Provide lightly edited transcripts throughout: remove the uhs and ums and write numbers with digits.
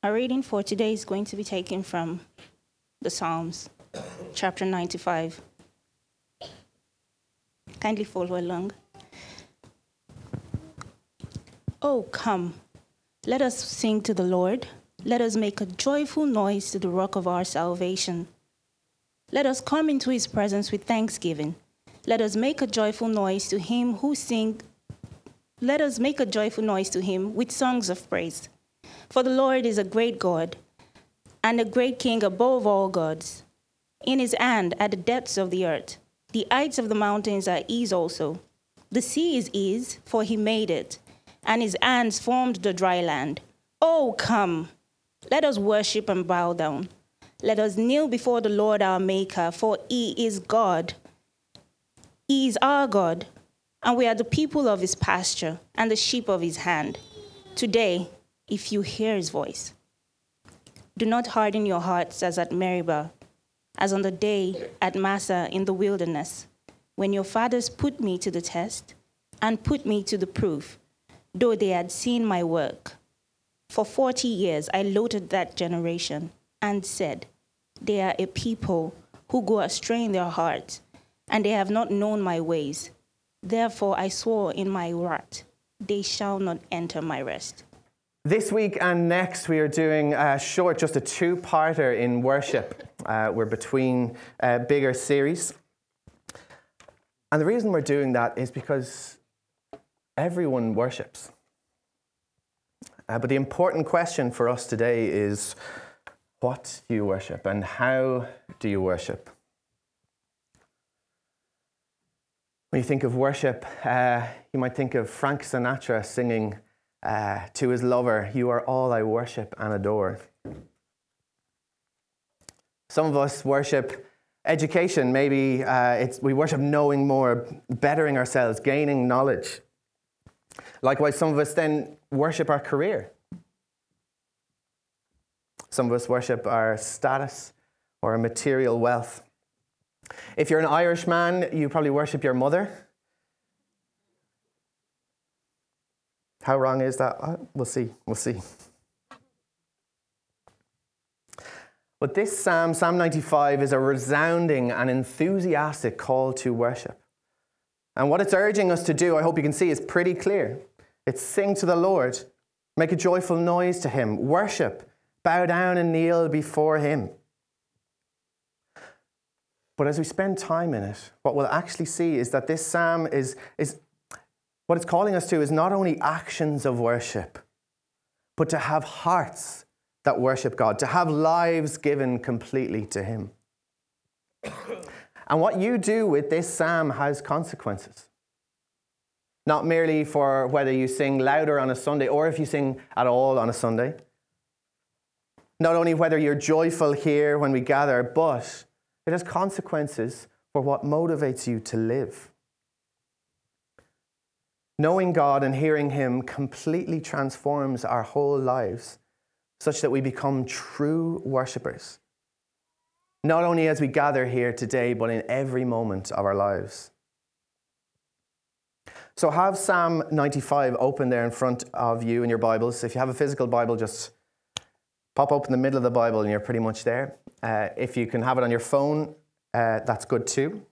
Our reading for today is going to be taken from the Psalms, chapter 95. Kindly follow along. Oh, come, let us sing to the Lord. Let us make a joyful noise to the rock of our salvation. Let us come into his presence with thanksgiving. Let us make a joyful noise to him Let us make a joyful noise to him with songs of praise. For the Lord is a great God and a great King above all gods. In his hand are the depths of the earth. The heights of the mountains are his also. The sea is his, for he made it, and his hands formed the dry land. Oh, come, let us worship and bow down. Let us kneel before the Lord our Maker, for he is God. He is our God, and we are the people of his pasture and the sheep of his hand. Today, if you hear his voice, do not harden your hearts as at Meribah, as on the day at Massah in the wilderness, when your fathers put me to the test and put me to the proof, though they had seen my work. For 40 years I loathed that generation and said, they are a people who go astray in their hearts, and they have not known my ways. Therefore I swore in my wrath, they shall not enter my rest. This week and next, we are doing just a two-parter in worship. We're between bigger series. And the reason we're doing that is because everyone worships. But the important question for us today is, what do you worship and how do you worship? When you think of worship, you might think of Frank Sinatra singing to his lover, "You are all I worship and adore." Some of us worship education. Maybe we worship knowing more, bettering ourselves, gaining knowledge. Likewise, some of us then worship our career. Some of us worship our status or our material wealth. If you're an Irishman, you probably worship your mother. How wrong is that? We'll see. But this Psalm 95, is a resounding and enthusiastic call to worship. And what it's urging us to do, I hope you can see, is pretty clear. It's sing to the Lord, make a joyful noise to him, worship, bow down and kneel before him. But as we spend time in it, what we'll actually see is that this psalm is what it's calling us to is not only actions of worship, but to have hearts that worship God, to have lives given completely to him. And what you do with this psalm has consequences. Not merely for whether you sing louder on a Sunday or if you sing at all on a Sunday. Not only whether you're joyful here when we gather, but it has consequences for what motivates you to live. Knowing God and hearing him completely transforms our whole lives such that we become true worshippers. Not only as we gather here today, but in every moment of our lives. So have Psalm 95 open there in front of you in your Bibles. If you have a physical Bible, just pop open the middle of the Bible and you're pretty much there. If you can have it on your phone, that's good too.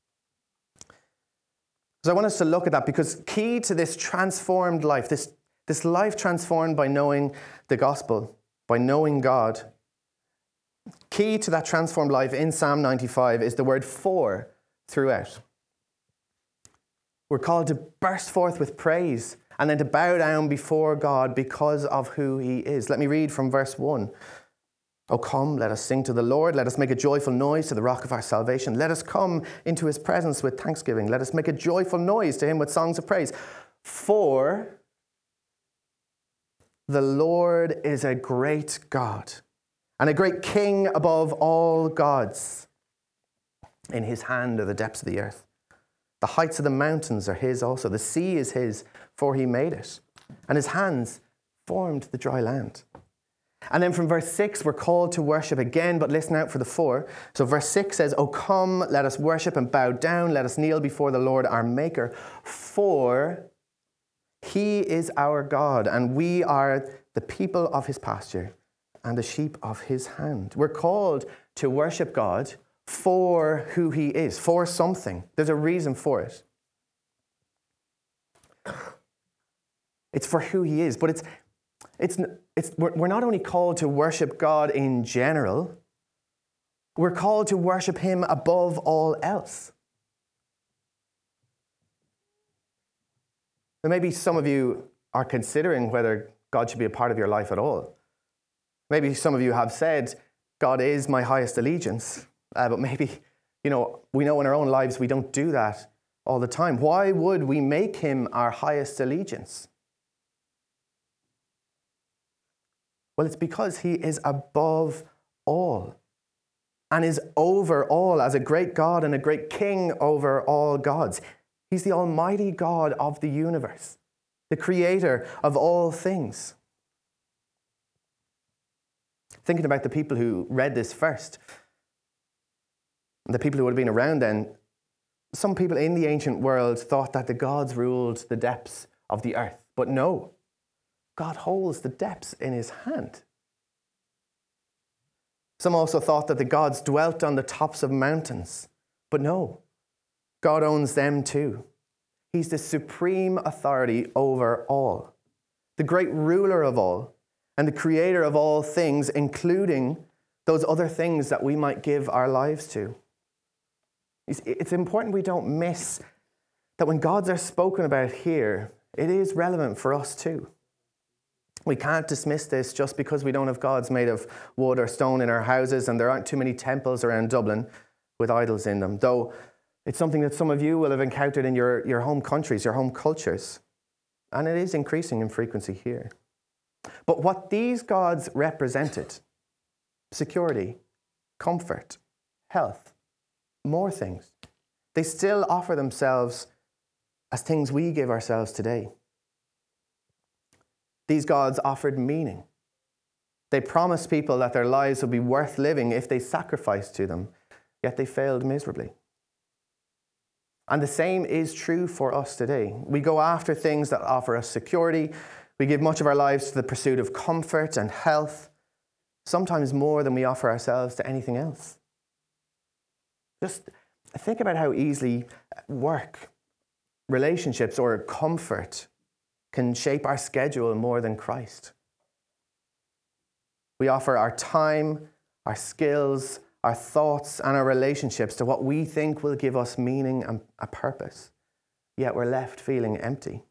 So I want us to look at that because key to this transformed life, this life transformed by knowing the gospel, by knowing God, key to that transformed life in Psalm 95 is the word "for" throughout. We're called to burst forth with praise and then to bow down before God because of who he is. Let me read from verse 1. "Oh, come, let us sing to the Lord. Let us make a joyful noise to the rock of our salvation. Let us come into his presence with thanksgiving. Let us make a joyful noise to him with songs of praise. For the Lord is a great God and a great King above all gods. In his hand are the depths of the earth. The heights of the mountains are his also. The sea is his, for he made it. And his hands formed the dry land." And then from verse 6, we're called to worship again, but listen out for the 4. So verse 6 says, "Oh, come, let us worship and bow down. Let us kneel before the Lord our Maker. For he is our God, and we are the people of his pasture and the sheep of his hand. We're called to worship God for who he is, for something. There's a reason for it. It's for who he is, but we're not only called to worship God in general, we're called to worship him above all else. And maybe some of you are considering whether God should be a part of your life at all. Maybe some of you have said, God is my highest allegiance. But maybe, we know in our own lives we don't do that all the time. Why would we make him our highest allegiance? Well, it's because he is above all and is over all as a great God and a great king over all gods. He's the almighty God of the universe, the creator of all things. Thinking about the people who read this first, the people who would have been around then, some people in the ancient world thought that the gods ruled the depths of the earth. But no, God holds the depths in his hand. Some also thought that the gods dwelt on the tops of mountains. But no, God owns them too. He's the supreme authority over all, the great ruler of all, and the creator of all things, including those other things that we might give our lives to. It's important we don't miss that when gods are spoken about here, it is relevant for us too. We can't dismiss this just because we don't have gods made of wood or stone in our houses and there aren't too many temples around Dublin with idols in them, though it's something that some of you will have encountered in your home countries, your home cultures, and it is increasing in frequency here. But what these gods represented, security, comfort, health, more things, they still offer themselves as things we give ourselves today. These gods offered meaning. They promised people that their lives would be worth living if they sacrificed to them, yet they failed miserably. And the same is true for us today. We go after things that offer us security. We give much of our lives to the pursuit of comfort and health, sometimes more than we offer ourselves to anything else. Just think about how easily work, relationships, or comfort can shape our schedule more than Christ. We offer our time, our skills, our thoughts, and our relationships to what we think will give us meaning and a purpose, yet we're left feeling empty.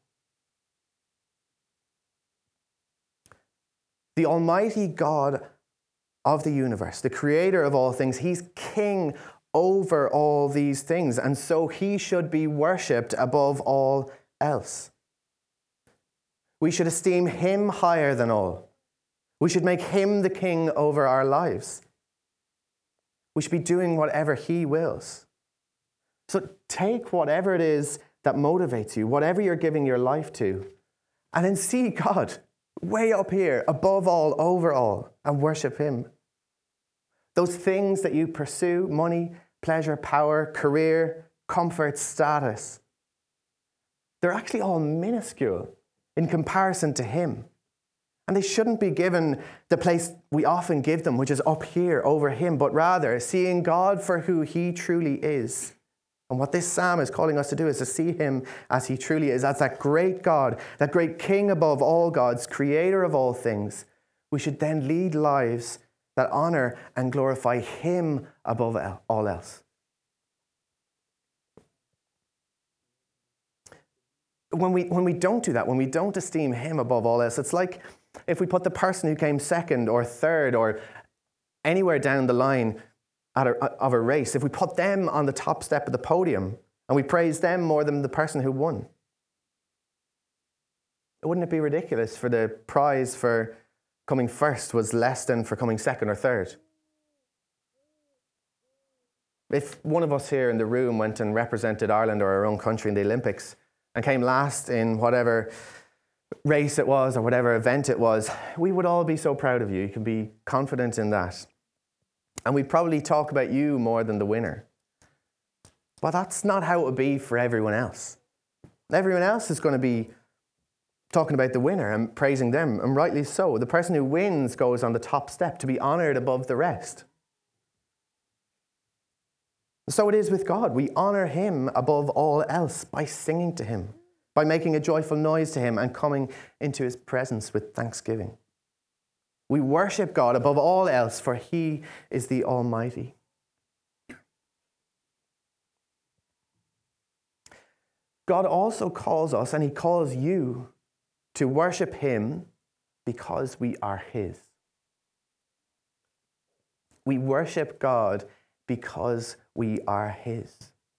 The almighty God of the universe, the creator of all things, he's king over all these things, and so he should be worshipped above all else. We should esteem him higher than all. We should make him the king over our lives. We should be doing whatever he wills. So take whatever it is that motivates you, whatever you're giving your life to, and then see God way up here, above all, over all, and worship him. Those things that you pursue, money, pleasure, power, career, comfort, status, they're actually all minuscule in comparison to him. And they shouldn't be given the place we often give them, which is up here over him, but rather seeing God for who he truly is. And what this psalm is calling us to do is to see him as he truly is, as that great God, that great king above all gods, creator of all things. We should then lead lives that honor and glorify him above all else. When we don't do that, when we don't esteem him above all else, it's like if we put the person who came second or third or anywhere down the line of a race, if we put them on the top step of the podium and we praise them more than the person who won, wouldn't it be ridiculous for the prize for coming first was less than for coming second or third? If one of us here in the room went and represented Ireland or our own country in the Olympics and came last in whatever race it was or whatever event it was, we would all be so proud of you. You can be confident in that. And we'd probably talk about you more than the winner. But that's not how it would be for everyone else. Everyone else is going to be talking about the winner and praising them, and rightly so. The person who wins goes on the top step to be honored above the rest. So it is with God. We honor him above all else by singing to him, by making a joyful noise to him and coming into his presence with thanksgiving. We worship God above all else, for he is the Almighty. God also calls us, and he calls you, to worship him because we are his. We worship God because we are his.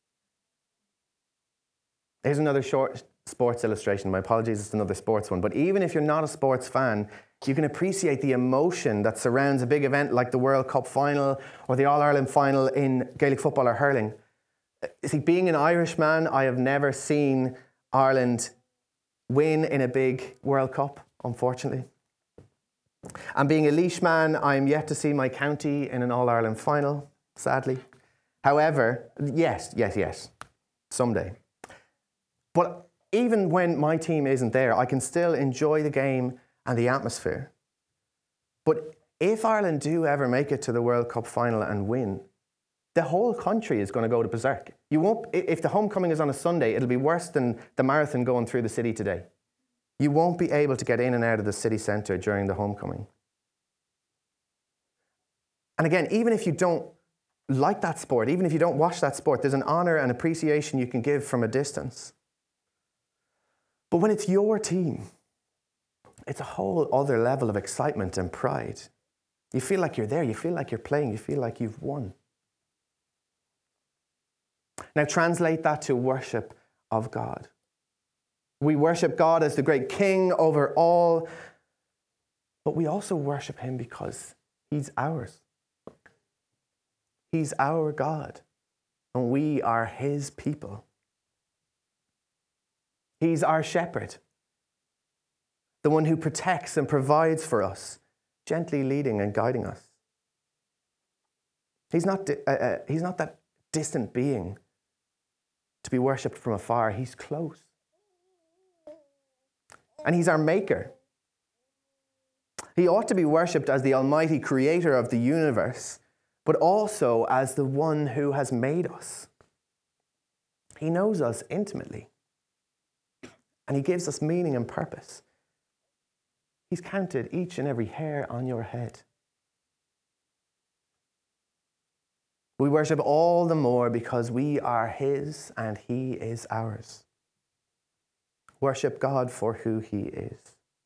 Here's another short sports illustration. My apologies, it's another sports one. But even if you're not a sports fan, you can appreciate the emotion that surrounds a big event like the World Cup final or the All-Ireland final in Gaelic football or hurling. You see, being an Irishman, I have never seen Ireland win in a big World Cup, unfortunately. And being a Laois man, I'm yet to see my county in an All-Ireland final, sadly. However, yes, someday. But even when my team isn't there, I can still enjoy the game and the atmosphere. But if Ireland do ever make it to the World Cup final and win, the whole country is going to go to berserk. You won't, if the homecoming is on a Sunday, it'll be worse than the marathon going through the city today. You won't be able to get in and out of the city centre during the homecoming. And again, even if you don't like that sport, even if you don't watch that sport, there's an honour and appreciation you can give from a distance. But when it's your team, it's a whole other level of excitement and pride. You feel like you're there, you feel like you're playing, you feel like you've won. Now translate that to worship of God. We worship God as the great King over all, but we also worship him because he's ours. He's our God, and we are his people. He's our shepherd, the one who protects and provides for us, gently leading and guiding us. He's not that distant being to be worshipped from afar. He's close. And he's our maker. He ought to be worshipped as the almighty creator of the universe, but also as the one who has made us. He knows us intimately, and he gives us meaning and purpose. He's counted each and every hair on your head. We worship all the more because we are his and he is ours. Worship God for who he is.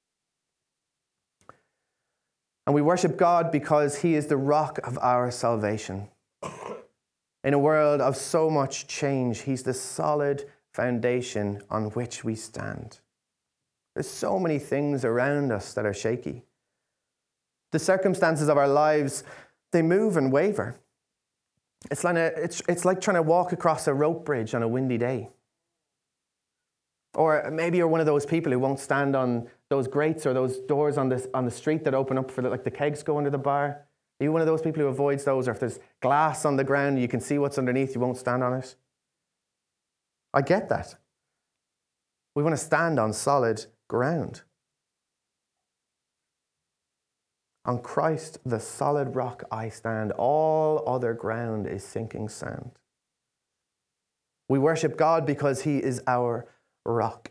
And we worship God because he is the rock of our salvation. In a world of so much change, he's the solid foundation on which we stand. There's so many things around us that are shaky. The circumstances of our lives, they move and waver. It's like trying to walk across a rope bridge on a windy day. Or maybe you're one of those people who won't stand on those grates or those doors on the street that open up for the kegs go under the bar. Are you one of those people who avoids those? Or if there's glass on the ground, you can see what's underneath, you won't stand on it? I get that. We want to stand on solid ground. On Christ, the solid rock I stand. All other ground is sinking sand. We worship God because he is our rock.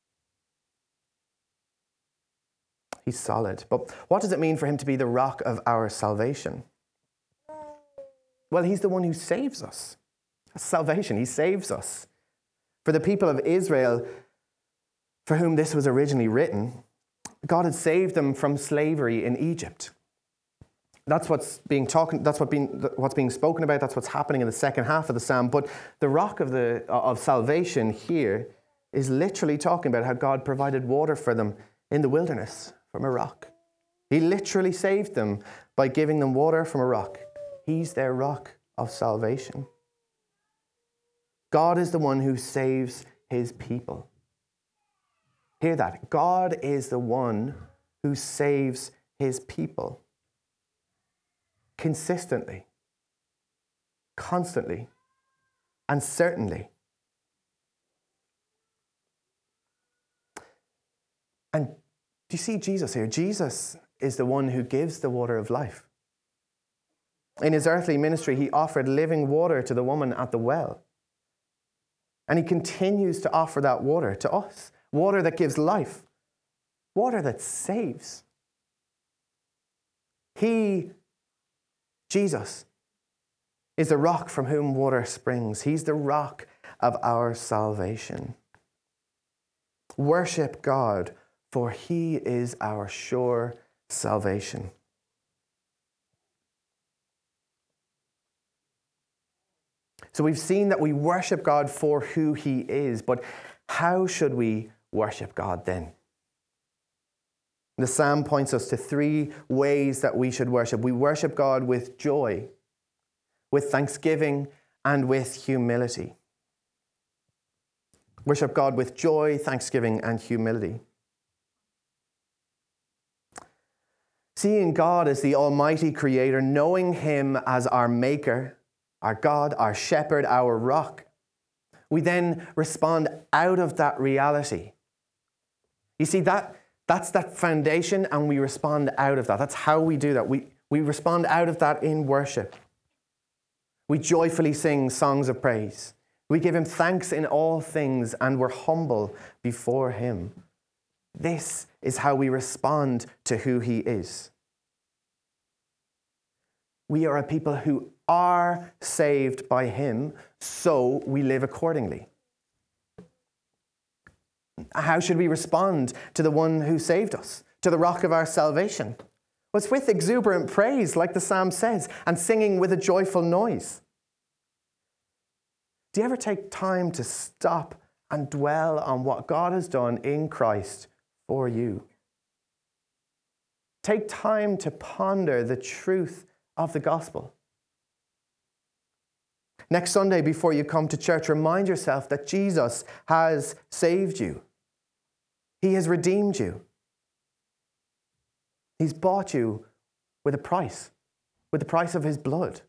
He's solid. But what does it mean for him to be the rock of our salvation? Well, he's the one who saves us. That's salvation. He saves us. For the people of Israel, for whom this was originally written, God had saved them from slavery in Egypt. That's what's being spoken about. That's what's happening in the second half of the psalm. But the rock of salvation here is literally talking about how God provided water for them in the wilderness from a rock. He literally saved them by giving them water from a rock. He's their rock of salvation. God is the one who saves his people. Hear that. God is the one who saves his people. Consistently, constantly, and certainly. Do you see Jesus here? Jesus is the one who gives the water of life. In his earthly ministry, he offered living water to the woman at the well. And he continues to offer that water to us. Water that gives life. Water that saves. He, Jesus, is the rock from whom water springs. He's the rock of our salvation. Worship God, for he is our sure salvation. So we've seen that we worship God for who he is, but how should we worship God then? The psalm points us to 3 ways that we should worship. We worship God with joy, with thanksgiving, and with humility. Worship God with joy, thanksgiving, and humility. Seeing God as the Almighty Creator, knowing him as our Maker, our God, our Shepherd, our Rock, we then respond out of that reality. You see, that's that foundation, and we respond out of that. That's how we do that. We respond out of that in worship. We joyfully sing songs of praise. We give him thanks in all things, and we're humble before him. This is how we respond to who he is. We are a people who are saved by him, so we live accordingly. How should we respond to the one who saved us, to the rock of our salvation? Well, it's with exuberant praise, like the psalm says, and singing with a joyful noise. Do you ever take time to stop and dwell on what God has done in Christ for you? Take time to ponder the truth of the gospel. Next Sunday, before you come to church, remind yourself that Jesus has saved you. He has redeemed you. He's bought you with a price, with the price of his blood.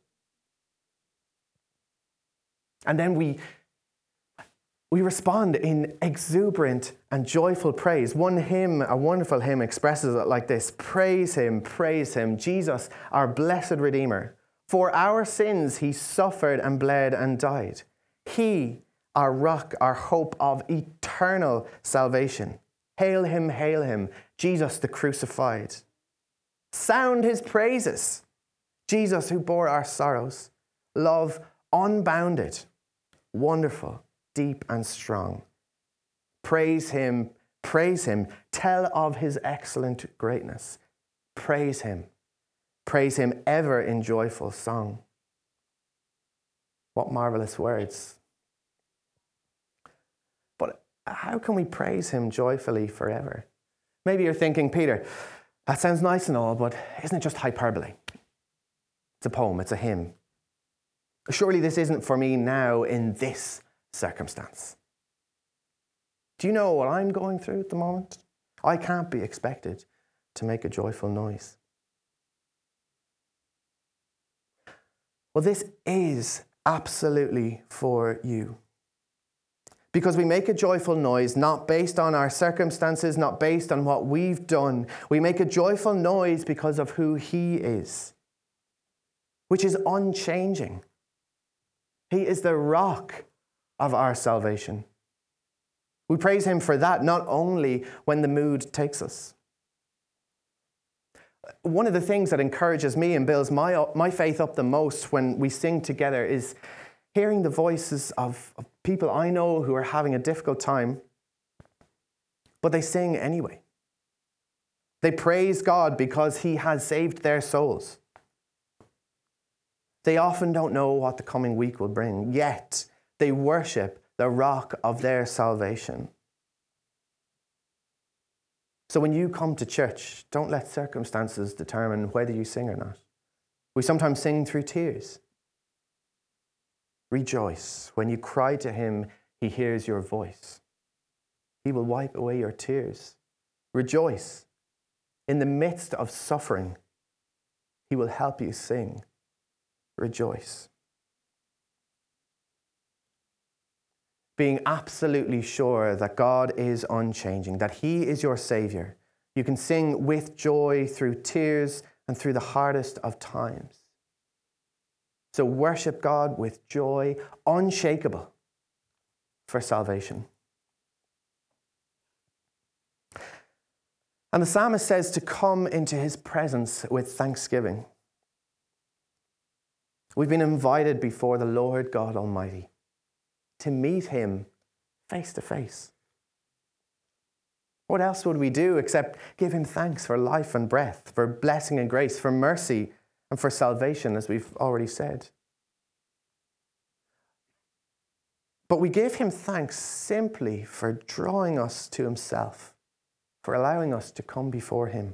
And then we respond in exuberant and joyful praise. One hymn, a wonderful hymn, expresses it like this: praise him, Jesus, our blessed Redeemer. For our sins he suffered and bled and died. He, our rock, our hope of eternal salvation. Hail him, Jesus the crucified. Sound his praises, Jesus who bore our sorrows. Love unbounded, wonderful, deep and strong. Praise him, tell of his excellent greatness. Praise him ever in joyful song. What marvelous words. But how can we praise him joyfully forever? Maybe you're thinking, Peter, that sounds nice and all, but isn't it just hyperbole? It's a poem, it's a hymn. Surely this isn't for me now in this circumstance. Do you know what I'm going through at the moment? I can't be expected to make a joyful noise. Well, this is absolutely for you. Because we make a joyful noise not based on our circumstances, not based on what we've done. We make a joyful noise because of who he is, which is unchanging. He is the rock of our salvation. We praise him for that, not only when the mood takes us. One of the things that encourages me and builds my faith up the most when we sing together is hearing the voices of people I know who are having a difficult time, but they sing anyway. They praise God because he has saved their souls. They often don't know what the coming week will bring, yet they worship the rock of their salvation. So when you come to church, don't let circumstances determine whether you sing or not. We sometimes sing through tears. Rejoice. When you cry to him, he hears your voice. He will wipe away your tears. Rejoice. In the midst of suffering, he will help you sing. Rejoice. Being absolutely sure that God is unchanging, that he is your Savior, You can sing with joy through tears and through the hardest of times. So worship God with joy, unshakable, for salvation. And the psalmist says to come into his presence with thanksgiving. We've been invited before the Lord God Almighty to meet him face to face. What else would we do except give him thanks for life and breath, for blessing and grace, for mercy and for salvation, as we've already said? But we give him thanks simply for drawing us to himself, for allowing us to come before him.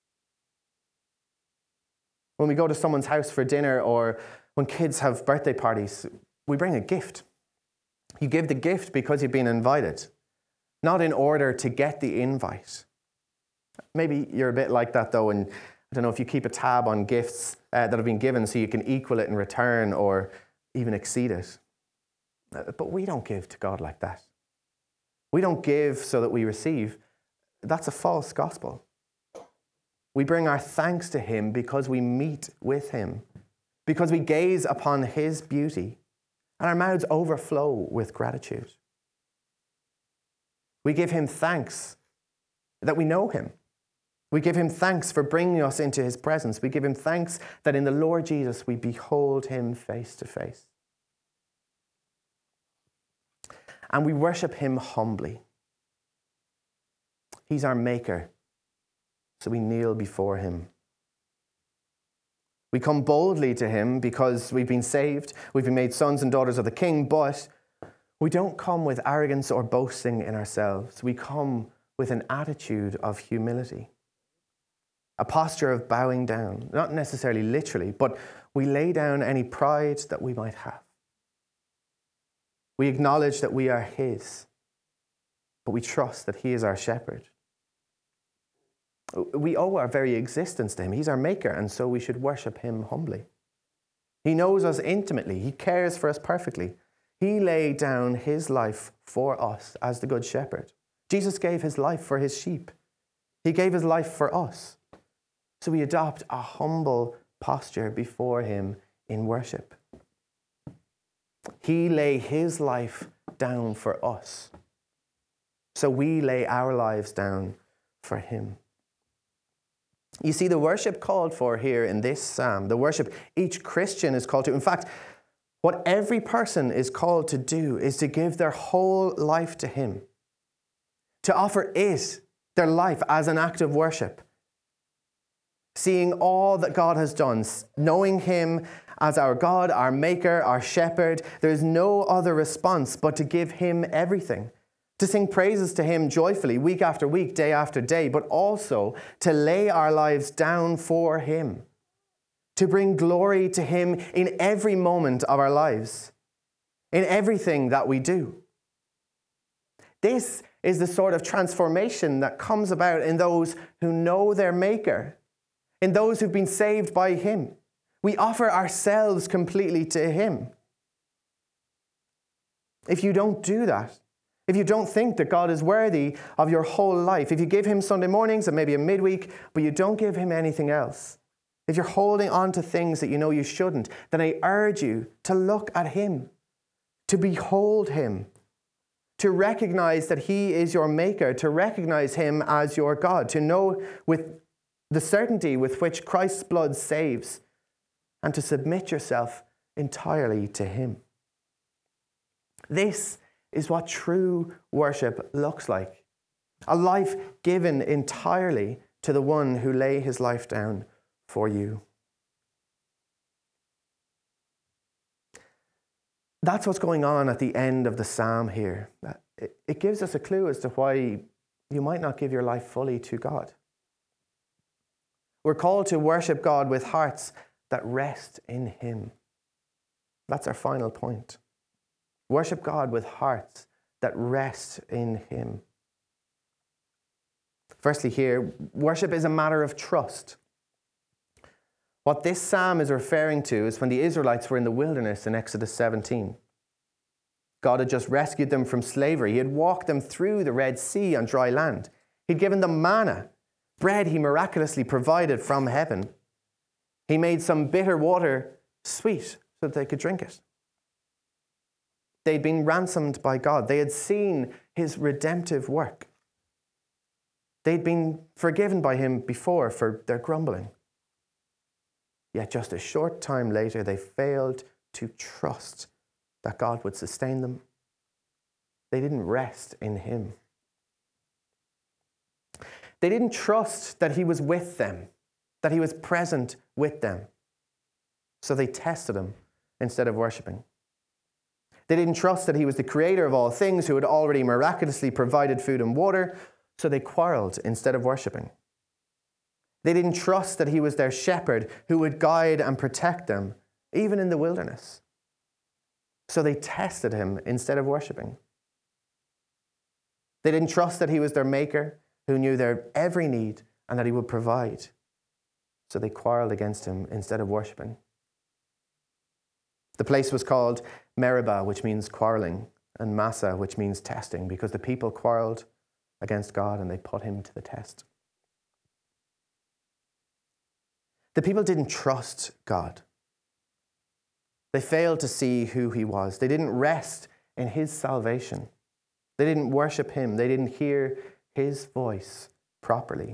When we go to someone's house for dinner, or when kids have birthday parties, we bring a gift. You give the gift because you've been invited, not in order to get the invite. Maybe you're a bit like that though, and I don't know if you keep a tab on gifts that have been given so you can equal it in return or even exceed it. But we don't give to God like that. We don't give so that we receive. That's a false gospel. We bring our thanks to him because we meet with him, because we gaze upon his beauty, and our mouths overflow with gratitude. We give him thanks that we know him. We give him thanks for bringing us into his presence. We give him thanks that in the Lord Jesus we behold him face to face. And we worship him humbly. He's our maker, so we kneel before him. We come boldly to him because we've been saved, we've been made sons and daughters of the King, but we don't come with arrogance or boasting in ourselves. We come with an attitude of humility, a posture of bowing down, not necessarily literally, but we lay down any pride that we might have. We acknowledge that we are his, but we trust that he is our shepherd. We owe our very existence to him. He's our maker, and so we should worship him humbly. He knows us intimately. He cares for us perfectly. He laid down his life for us as the good shepherd. Jesus gave his life for his sheep. He gave his life for us. So we adopt a humble posture before him in worship. He lay his life down for us. So we lay our lives down for him. You see, the worship called for here in this psalm, the worship each Christian is called to, in fact, what every person is called to do is to give their whole life to him, to offer it, their life, as an act of worship. Seeing all that God has done, knowing him as our God, our maker, our shepherd, there is no other response but to give him everything. To sing praises to him joyfully, week after week, day after day, but also to lay our lives down for him. To bring glory to him in every moment of our lives, in everything that we do. This is the sort of transformation that comes about in those who know their maker, in those who've been saved by him. We offer ourselves completely to him. If you don't do that, if you don't think that God is worthy of your whole life, if you give him Sunday mornings and maybe a midweek, but you don't give him anything else, if you're holding on to things that you know you shouldn't, then I urge you to look at him, to behold him, to recognize that he is your maker, to recognize him as your God, to know with the certainty with which Christ's blood saves, and to submit yourself entirely to him. This is what true worship looks like. A life given entirely to the one who lay his life down for you. That's what's going on at the end of the psalm here. It gives us a clue as to why you might not give your life fully to God. We're called to worship God with hearts that rest in him. That's our final point. Worship God with hearts that rest in him. Firstly here, worship is a matter of trust. What this psalm is referring to is when the Israelites were in the wilderness in Exodus 17. God had just rescued them from slavery. He had walked them through the Red Sea on dry land. He'd given them manna. bread he miraculously provided from heaven. He made some bitter water sweet so that they could drink it. They'd been ransomed by God. They had seen his redemptive work. They'd been forgiven by him before for their grumbling. Yet just a short time later, they failed to trust that God would sustain them. They didn't rest in him. They didn't trust that he was with them, that he was present with them. So they tested him instead of worshipping. They didn't trust that he was the creator of all things who had already miraculously provided food and water, so they quarreled instead of worshipping. They didn't trust that he was their shepherd who would guide and protect them, even in the wilderness. So they tested him instead of worshipping. They didn't trust that he was their maker who knew their every need and that he would provide. So they quarreled against him instead of worshipping. The place was called Meribah, which means quarreling, and Massah, which means testing, because the people quarreled against God and they put him to the test. The people didn't trust God. They failed to see who he was. They didn't rest in his salvation. They didn't worship him. They didn't hear his voice properly.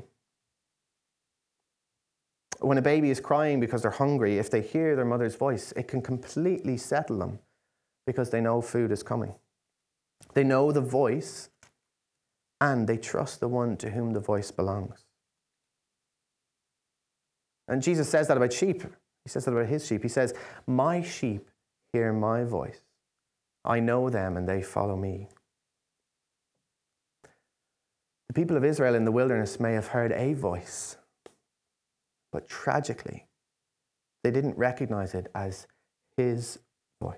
When a baby is crying because they're hungry, if they hear their mother's voice, it can completely settle them because they know food is coming. They know the voice and they trust the one to whom the voice belongs. And Jesus says that about sheep. He says that about his sheep. He says, "My sheep hear my voice. I know them and they follow me." The people of Israel in the wilderness may have heard a voice, but tragically, they didn't recognize it as his voice.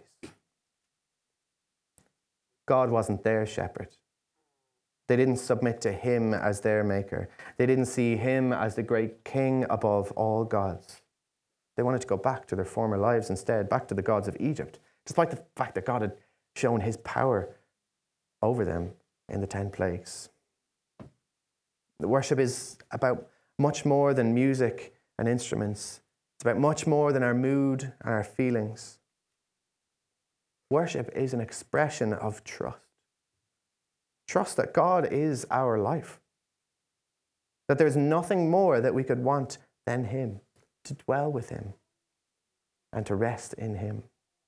God wasn't their shepherd. They didn't submit to him as their maker. They didn't see him as the great king above all gods. They wanted to go back to their former lives instead, back to the gods of Egypt, despite the fact that God had shown his power over them in the 10 plagues. The worship is about much more than music and instruments. It's about much more than our mood and our feelings. Worship is an expression of trust. Trust that God is our life. That there's nothing more that we could want than him, to dwell with him and to rest in him.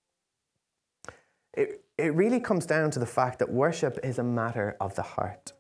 It really comes down to the fact that worship is a matter of the heart.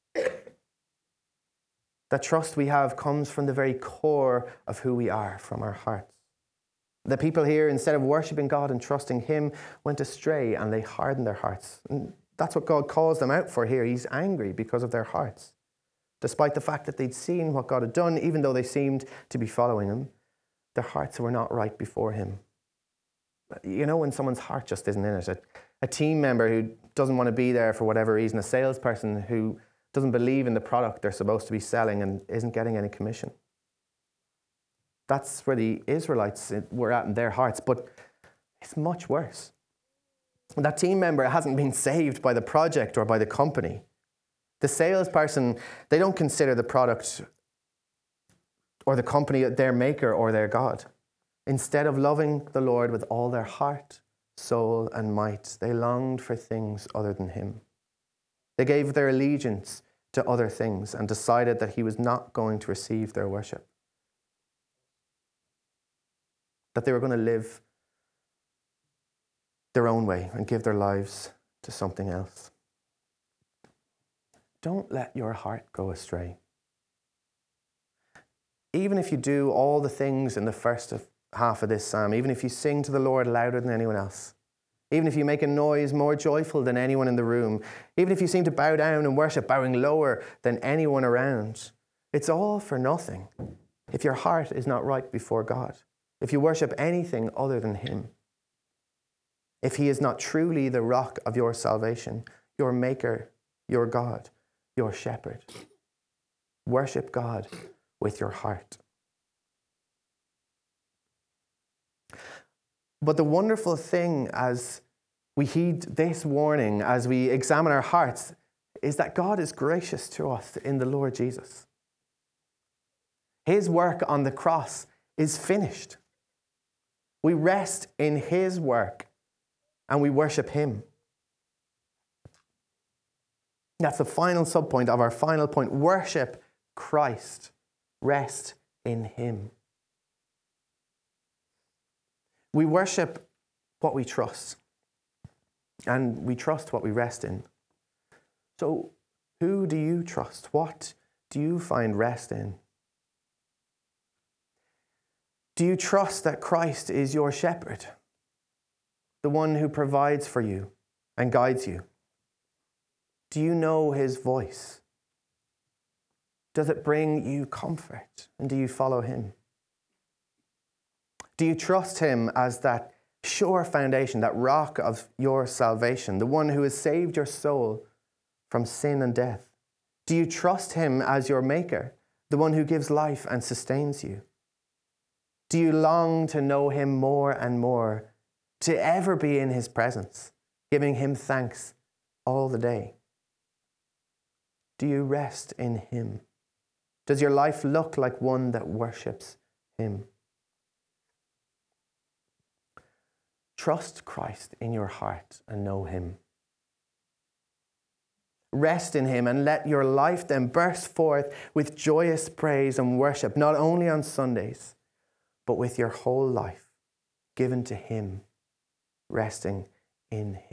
That trust we have comes from the very core of who we are, from our hearts. The people here, instead of worshipping God and trusting him, went astray and they hardened their hearts. And that's what God calls them out for here. He's angry because of their hearts. Despite the fact that they'd seen what God had done, even though they seemed to be following him, their hearts were not right before him. You know, when someone's heart just isn't in it, a team member who doesn't want to be there for whatever reason, a salesperson who doesn't believe in the product they're supposed to be selling and isn't getting any commission. That's where the Israelites were at in their hearts, but it's much worse. That team member hasn't been saved by the project or by the company. The salesperson, they don't consider the product or the company their maker or their God. Instead of loving the Lord with all their heart, soul, and might, they longed for things other than him. They gave their allegiance to other things and decided that he was not going to receive their worship. That they were going to live their own way and give their lives to something else. Don't let your heart go astray. Even if you do all the things in the first half of this psalm, even if you sing to the Lord louder than anyone else, even if you make a noise more joyful than anyone in the room, even if you seem to bow down and worship, bowing lower than anyone around, it's all for nothing if your heart is not right before God, if you worship anything other than him, if he is not truly the rock of your salvation, your maker, your God, your shepherd. Worship God with your heart. But the wonderful thing as we heed this warning, as we examine our hearts, is that God is gracious to us in the Lord Jesus. His work on the cross is finished. We rest in his work and we worship him. That's the final subpoint of our final point. Worship Christ. Rest in him. We worship what we trust. And we trust what we rest in. So, who do you trust? What do you find rest in? Do you trust that Christ is your shepherd? The one who provides for you and guides you? Do you know his voice? Does it bring you comfort? And do you follow him? Do you trust him as that sure foundation, that rock of your salvation, the one who has saved your soul from sin and death? Do you trust him as your maker, the one who gives life and sustains you? Do you long to know him more and more, to ever be in his presence, giving him thanks all the day? Do you rest in him? Does your life look like one that worships him? Trust Christ in your heart and know him. Rest in him and let your life then burst forth with joyous praise and worship, not only on Sundays, but with your whole life given to him, resting in him.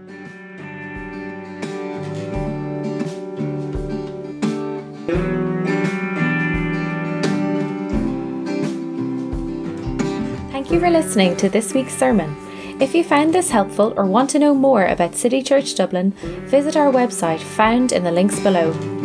Thank you for listening to this week's sermon. If you found this helpful or want to know more about City Church Dublin, visit our website found in the links below.